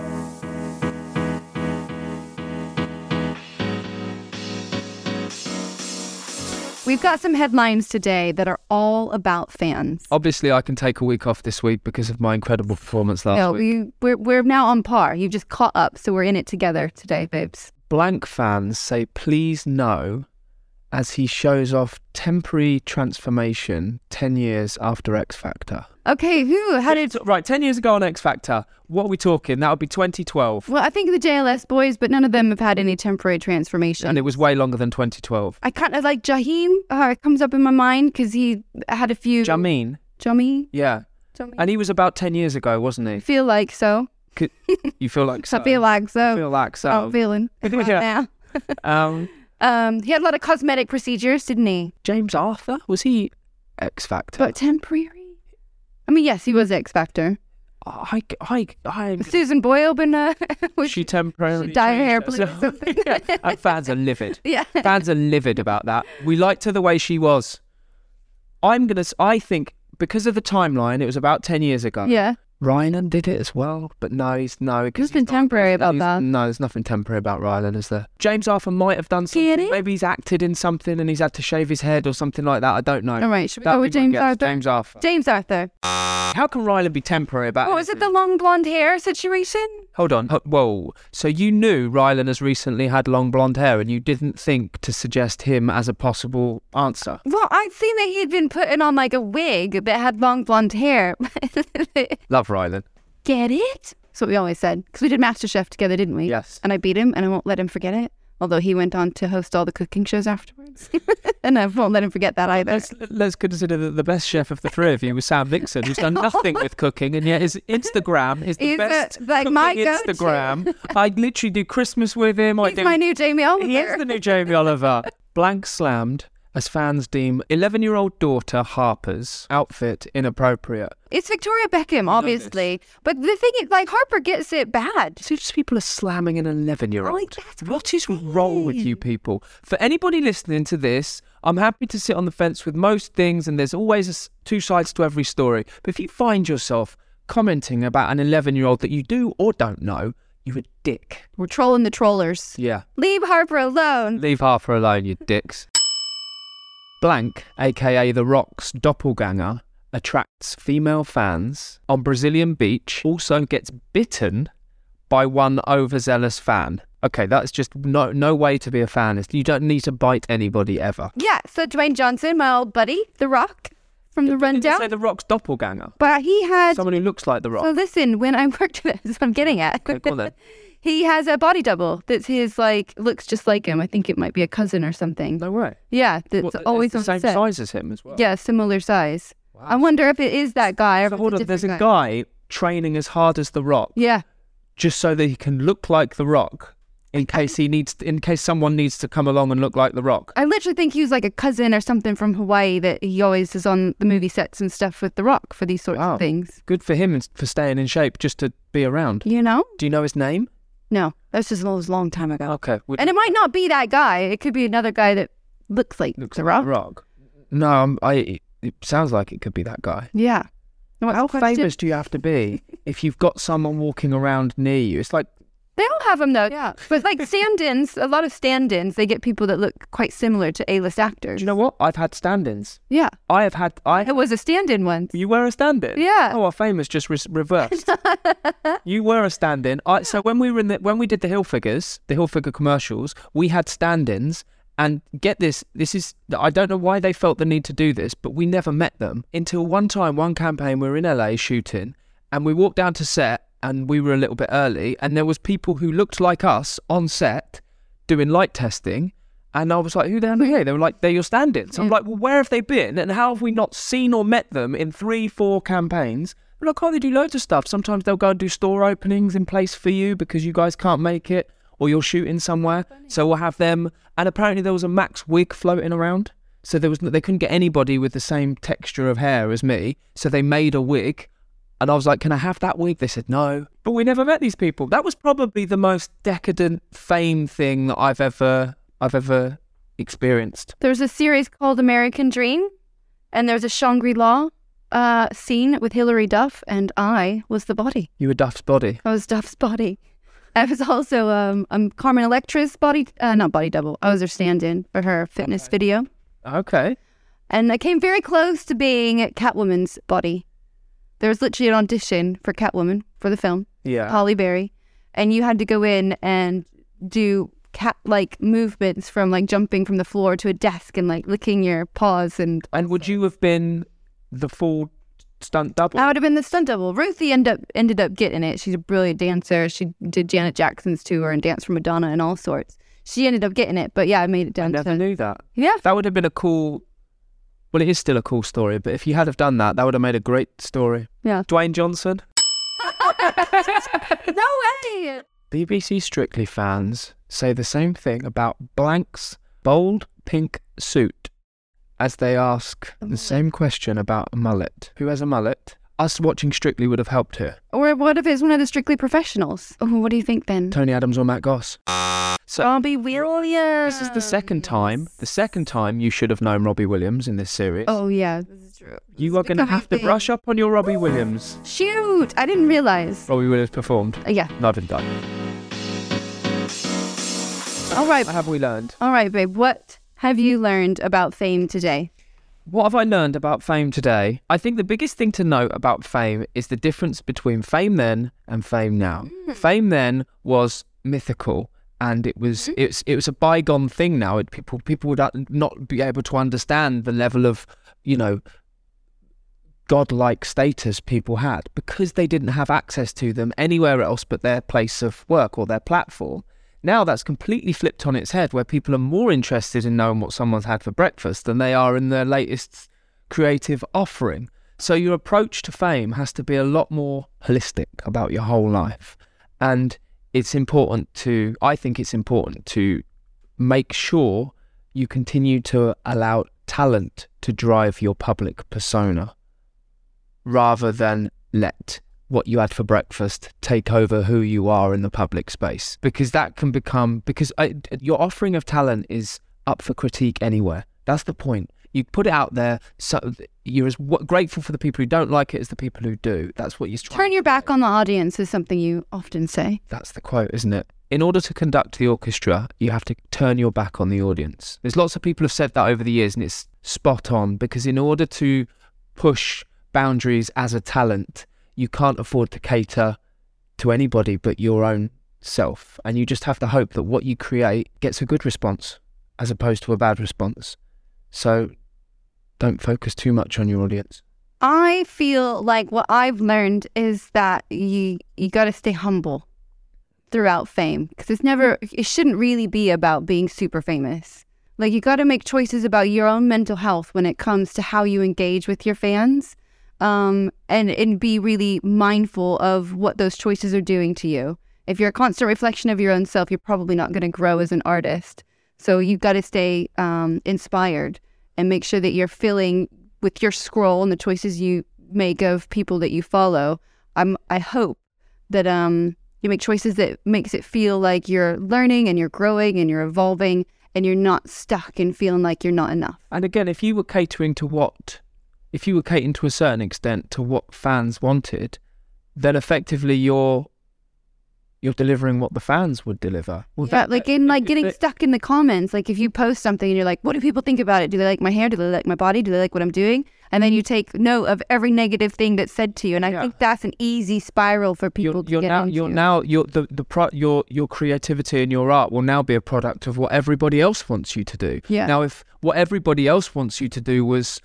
We've got some headlines today that are all about fans. Obviously, I can take a week off this week because of my incredible performance last No, week. we, we're, we're now on par. You've just caught up, so we're in it together today, babes. Blank fans say, please no, as he shows off temporary transformation ten years after X Factor. Okay, who? How did... Right, ten years ago on X Factor, what are we talking? That would be twenty twelve. Well, I think the J L S boys, but none of them have had any temporary transformation. And it was way longer than twenty twelve. I kind of like Jaheim. Uh, it comes up in my mind because he had a few... Jamin? Jamin? Yeah. Jamin. And he was about ten years ago, wasn't I he? feel like so. Could, you feel like so? I feel like so. I feel like so. I'm feeling right Yeah. now. um, Um, he had a lot of cosmetic procedures, didn't he? James Arthur? Was he X Factor? But temporary? I mean, yes, he was X Factor. I, I, I, Susan Boyle been uh, was she temporarily she dye her hair changed blue or herself. something? Yeah. And fans are livid. Yeah. Fans are livid about that. We liked her the way she was. I'm gonna. s- I think because of the timeline, it was about ten years ago. Yeah. Rylan did it as well, but no, he's no. 'cause Who's been he's not- temporary about he's- that? No, there's nothing temporary about Rylan, is there? James Arthur might have done something. Get it? Maybe he's acted in something and he's had to shave his head or something like that. I don't know. All right, should we That'd go with be my James guess. Arthur? James Arthur. James Arthur. How can Rylan be temporary about What was it, anything? the long blonde hair situation? Hold on. Ho- Whoa. So you knew Rylan has recently had long blonde hair and you didn't think to suggest him as a possible answer? Well, I'd seen that he'd been putting on like a wig that had long blonde hair. Love Rylan. Get it? That's what we always said. Because we did MasterChef together, didn't we? Yes. And I beat him, and I won't let him forget it. Although he went on to host all the cooking shows afterwards. And I won't let him forget that either. Let's, let's consider that the best chef of the three of you was Sam Vixen, who's done nothing with cooking, and yet his Instagram is the He's a- best like cooking my go-to. Instagram. I literally do Christmas with him. I He's do. my new Jamie Oliver. He is the new Jamie Oliver. Blank slammed as fans deem eleven-year-old daughter Harper's outfit inappropriate. It's Victoria Beckham, obviously. But the thing is, like, Harper gets it bad. So just people are slamming an eleven-year-old. Like, that's What is wrong with you people? For anybody listening to this, I'm happy to sit on the fence with most things, and there's always a s two sides to every story. But if you find yourself commenting about an eleven-year-old that you do or don't know, you're a dick. We're trolling the trollers. Yeah. Leave Harper alone. Leave Harper alone, you dicks. Blank, aka The Rock's doppelganger, attracts female fans on Brazilian beach, also gets bitten by one overzealous fan. Okay, that's just no no way to be a fan. It's- You don't need to bite anybody ever. Yeah, so Dwayne Johnson, my old buddy, The Rock, from The Didn't Rundown. say The Rock's doppelganger. But he had... Someone who looks like The Rock. So listen, when I worked with this, I'm getting at. Okay, go on then. He has a body double that's his, like, looks just like him. I think it might be a cousin or something. No way. Yeah, that's What, always it's the on same set. size as him as well. Yeah, similar size. I wonder if it is that guy. Or if So it's hold a on, there's a different guy training as hard as The Rock Yeah, just so that he can look like The Rock in case he needs, in case someone needs to come along and look like The Rock. I literally think he was like a cousin or something from Hawaii that he always is on the movie sets and stuff with The Rock for these sorts Wow. of things. Good for him for staying in shape just to be around. You know? Do you know his name? No, that's just a long time ago. Okay. Would, And it might not be that guy. It could be another guy that looks like looks The like Rock. The Rock. No, I'm, I. It sounds like it could be that guy. Yeah. What's How the question? famous do you have to be if you've got someone walking around near you? It's like, They all have them though. Yeah. But like stand-ins, a lot of stand-ins, they get people that look quite similar to A-list actors. do you know what? I've had stand-ins. Yeah. I have had. I. It was a stand-in once. You were a stand-in. Yeah. Oh, well, famous just re- reversed. You were a stand-in. I, so when we were in the when we did the Hilfigers, the Hilfiger commercials, we had stand-ins. And get this, this is, I don't know why they felt the need to do this, but we never met them until one time, one campaign, we were in L A shooting and we walked down to set and we were a little bit early and there was people who looked like us on set doing light testing. And I was like, who the hell are they? They were like, they're your stand-ins. I'm Yeah. like, well, where have they been? And how have we not seen or met them in three, four campaigns? They're like, oh, they do loads of stuff. Sometimes they'll go and do store openings in place for you because you guys can't make it. Or you're shooting somewhere, so we'll have them. And apparently there was a Max wig floating around, so there was they couldn't get anybody with the same texture of hair as me, so they made a wig. And I was like, can I have that wig? They said no. But we never met these people. That was probably the most decadent fame thing that I've ever I've ever experienced. There's a series called American Dream, and there's a Shangri-La uh, scene with Hilary Duff, and I was the body. You were Duff's body. I was Duff's body. I was also um, um Carmen Electra's body, uh, not body double. I was her stand-in for her fitness Okay. video. Okay. And I came very close to being Catwoman's body. There was literally an audition for Catwoman for the film, Yeah. Holly Berry, and you had to go in and do cat-like movements from like jumping from the floor to a desk and like licking your paws. And And would you have been the full stunt double? I would have been the stunt double. Ruthie ended up ended up getting it. She's a brilliant dancer. She did Janet Jackson's tour and danced for Madonna and all sorts. She ended up getting it, but yeah, I made it I down never to knew that. yeah. That would have been a cool. Well, it is still a cool story, but if you had have done that, that would have made a great story. Yeah. Dwayne Johnson. No way. B B C Strictly fans say the same thing about Blank's bold pink suit as they ask the same question about a mullet. Who has a mullet? Us watching Strictly would have helped here. Or what if it's one of the Strictly professionals? Oh, what do you think then? Tony Adams or Matt Goss. So Robbie Williams. this is the second time. The second time you should have known Robbie Williams in this series. Oh yeah, this is true. You are going to have to thing. brush up on your Robbie Williams. Shoot, I didn't realize. Robbie Williams performed. Uh, yeah. Neither done. All right. What have we learned? All right, babe. What have you learned about fame today? What have I learned about fame today? I think the biggest thing to note about fame is the difference between fame then and fame now. Mm. Fame then was mythical and it was Mm-hmm. it's it was a bygone thing now. It, people people would not be able to understand the level of, you know, godlike status people had because they didn't have access to them anywhere else but their place of work or their platform. Now that's completely flipped on its head, where people are more interested in knowing what someone's had for breakfast than they are in their latest creative offering. So your approach to fame has to be a lot more holistic about your whole life. And it's important to, I think it's important to make sure you continue to allow talent to drive your public persona rather than let what you had for breakfast take over who you are in the public space, because that can become, because I, your offering of talent is up for critique anywhere. That's the point. You put it out there, so you're as w- grateful for the people who don't like it as the people who do. That's what you're trying. Turn your back on the audience is something you often say. That's the quote, isn't it? In order to conduct the orchestra, you have to turn your back on the audience. There's lots of people who've said that over the years, and it's spot on, because in order to push boundaries as a talent, you can't afford to cater to anybody but your own self. And you just have to hope that what you create gets a good response as opposed to a bad response. So don't focus too much on your audience. I feel like what I've learned is that you you got to stay humble throughout fame, because it's never, it shouldn't really be about being super famous. Like, you got to make choices about your own mental health when it comes to how you engage with your fans. Um, and, and be really mindful of what those choices are doing to you. If you're a constant reflection of your own self, you're probably not going to grow as an artist. So you've got to stay um, inspired and make sure that you're filling with your scroll and the choices you make of people that you follow. I'm, I hope that um, you make choices that makes it feel like you're learning and you're growing and you're evolving and you're not stuck and feeling like you're not enough. And again, if you were catering to what, if you were catering to a certain extent to what fans wanted, then effectively you're you're delivering what the fans would deliver. Well, yeah, that, like in like getting that, stuck in the comments. Like if you post something and you're like, what do people think about it? Do they like my hair? Do they like my body? Do they like what I'm doing? And then you take note of every negative thing that's said to you. And I yeah. think that's an easy spiral for people you're, to you're get now, into. You're now, you're the, the pro, your, your creativity and your art will now be a product of what everybody else wants you to do. Yeah. Now, if what everybody else wants you to do was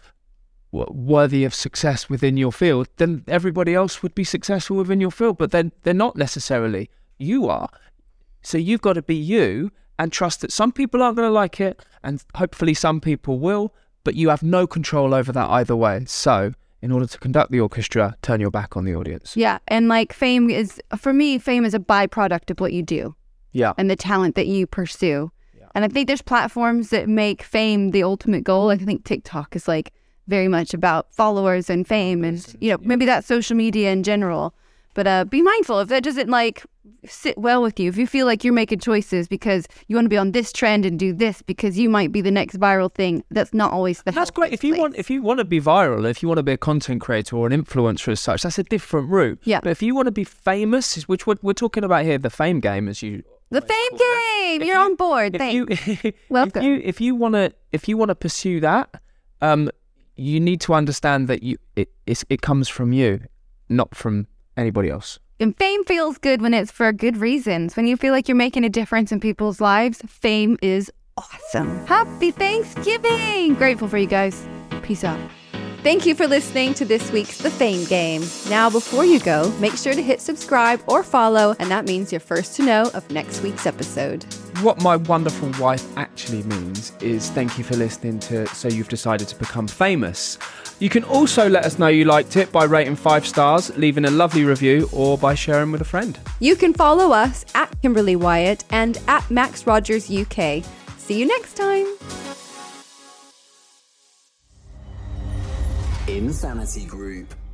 worthy of success within your field, then everybody else would be successful within your field. But then they're not necessarily. You are. So you've got to be you and trust that some people aren't going to like it and hopefully some people will, but you have no control over that either way. So in order to conduct the orchestra, turn your back on the audience. Yeah. And like fame is, for me, fame is a byproduct of what you do. Yeah. And the talent that you pursue. Yeah. And I think there's platforms that make fame the ultimate goal. Like I think TikTok is like very much about followers and fame and, you know, yeah. maybe that's social media in general. But uh, be mindful if that doesn't like sit well with you. If you feel like you're making choices because you want to be on this trend and do this because you might be the next viral thing, that's not always the. That's great. If you place. want, if you want to be viral, if you want to be a content creator or an influencer as such, that's a different route. Yeah. But if you want to be famous, which we're, we're talking about here, the fame game, as you. The fame game. You're you, on board. If Thanks. You, Welcome. If you if you want to if you want to pursue that, um, you need to understand that you it it's, it comes from you, not from anybody else. And fame feels good when it's for good reasons. When you feel like you're making a difference in people's lives, fame is awesome. Happy Thanksgiving! Grateful for you guys. Peace out. Thank you for listening to this week's The Fame Game. Now, before you go, make sure to hit subscribe or follow, and that means you're first to know of next week's episode. What my wonderful wife actually means is thank you for listening to So You've Decided to Become Famous. You can also let us know you liked it by rating five stars, leaving a lovely review, or by sharing with a friend. You can follow us at Kimberly Wyatt and at Max Rogers U K. See you next time. Insanity Group.